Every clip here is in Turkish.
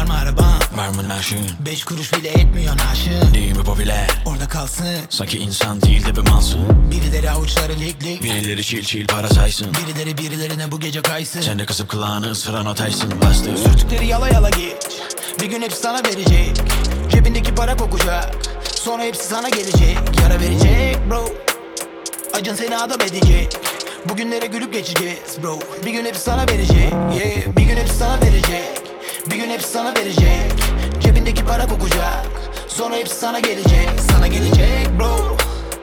Var mı araban? Var mı naşın? 5 kuruş bile etmiyor naşın. Değil mi popüler? Orada kalsın. Sanki insan değil de bir malsın. Birileri avuçları lik lik. Birileri çil çil para saysın. Birileri birilerine bu gece kaysın. Sen de kızıp kulağını ısıran ataysın. Bastır. Sürtükleri yala yala geç. Bir gün hepsi sana verecek. Cebindeki para kokacak. Sonra hepsi sana gelecek. Yara verecek bro. Acın seni adam edecek. Bugünlere gülüp geçeceğiz bro. Bir gün hepsi sana verecek. Yeah. Bir gün hepsi sana verecek. Bir gün hepsi sana verecek. Cebindeki para kokacak. Sonra hepsi sana gelecek. Sana gelecek bro.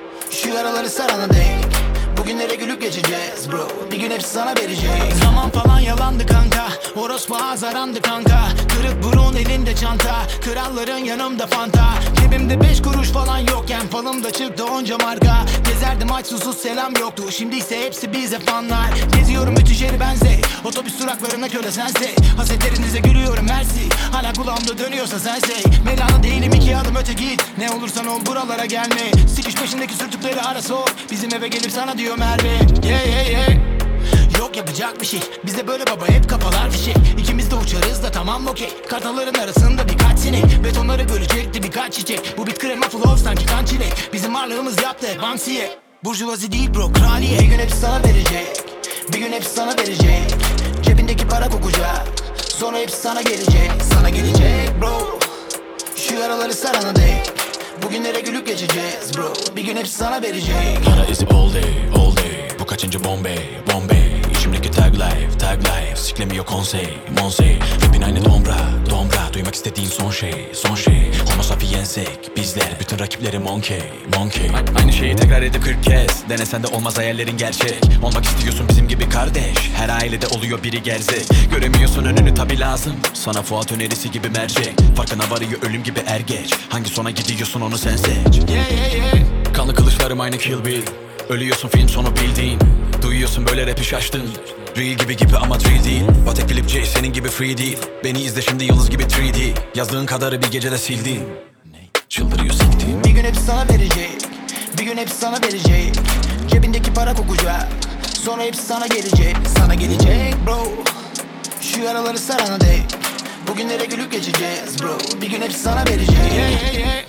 Şu yaraları sarana dek. Bugünlere gülüp geçeceğiz bro. Bir gün hepsi sana verecek. Zaman falan yalandı kanka. Orospu azarandı kanka. Kırık burun elinde çanta. Kralların yanımda fanta. Cebimde 5 kuruş falan yokken falımda çıktı onca marka. Gezerdim aç susuz selam yoktu. Şimdi ise hepsi bize fanlar. Geziyorum bütün şehri benze. Otobüs duraklarına köle sense. Hasetlerinize gülüyorum mersi. Hala kulağımda dönüyorsa sense. Mevlana değilim 2 adım öte git. Ne olursan ol buralara gelme. Sikiş peşindeki sürtükleri ara sor. Bizim eve gelip sana diyor Merve. Yeah yeah yeah. Yok yapacak bir şey. Bizde böyle baba hep kafalar fişek. İkimiz de uçarız da tamam okey. Kartalların arasında birkaç sinek. Betonları bölecekti birkaç çiçek. Bu bit krema full of sanki kan çilek. Bizim varlığımız yaptı vansiye. Burjuvazi değil bro kraliye. Bir gün hepsi sana verecek. Bir gün hepsi sana verecek. Cebindeki para kokacak. Sonra hepsi sana gelecek. Sana gelecek bro. Şu yaraları sarana dek. Bugünlere gülüp geçeceğiz bro. Bir gün hepsi sana verecek. Para izi all day, all day. Bu kaçıncı Bombay, Bombay. İçimdeki tag life, tag life. Siklemiyor konsey, monsey. Rapin aynı dombra, dombra. Duymak istediğin son şey, son şey. Homo sapiensek, bizler. Bütün rakipleri monkey, monkey. Aynı şeyi tekrar edip 40 kez. Denesen de olmaz hayallerin gerçek. Olmak istiyorsun bizim gibi kardeş. Her ailede oluyor biri gerzek. Göremiyorsun önünü tabi lazım. Sana Fuat önerisi gibi mercek. Farkına varıyor ölüm gibi er geç. Hangi sona gidiyorsun onu sen seç. Yeah yeah yeah. Kanlı kılıçlarım aynı Kill Bill. Ölüyorsun film sonu bildiğin. Duyuyorsun böyle rapi şaştın. Real gibi ama 3D değil. Patek Philip J senin gibi free değil. Beni izle şimdi yıldız gibi 3D. Yazdığın kadarı bir gecede sildim. Çıldırıyor siktiğim. Bir gün hepsi sana verecek. Bir gün hepsi sana verecek. Cebindeki para kokacak. Sonra hepsi sana gelecek. Sana gelecek bro. Şu yaraları sarana dek. Bugünlere gülüp geçeceğiz bro. Bir gün hepsi sana verecek. Yeah, yeah, yeah.